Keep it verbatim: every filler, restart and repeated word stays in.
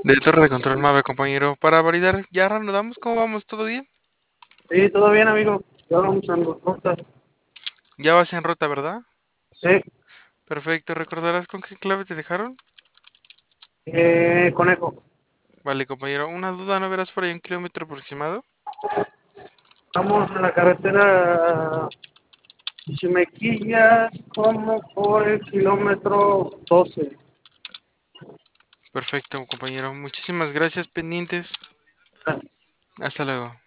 De torre de control Mave, compañero. Para validar, ya reanudamos. ¿Cómo vamos? ¿Todo bien? Sí, todo bien, amigo. Ya vamos a los rutas. Ya vas en ruta, ¿verdad? Sí, Perfecto. ¿Recordarás con qué clave te dejaron? eh, conejo. Vale, compañero. Una duda, ¿no verás por ahí un kilómetro aproximado? Estamos en la carretera Chimequillas, como por el kilómetro doce. Perfecto, compañero. Muchísimas gracias, pendientes. Hasta luego.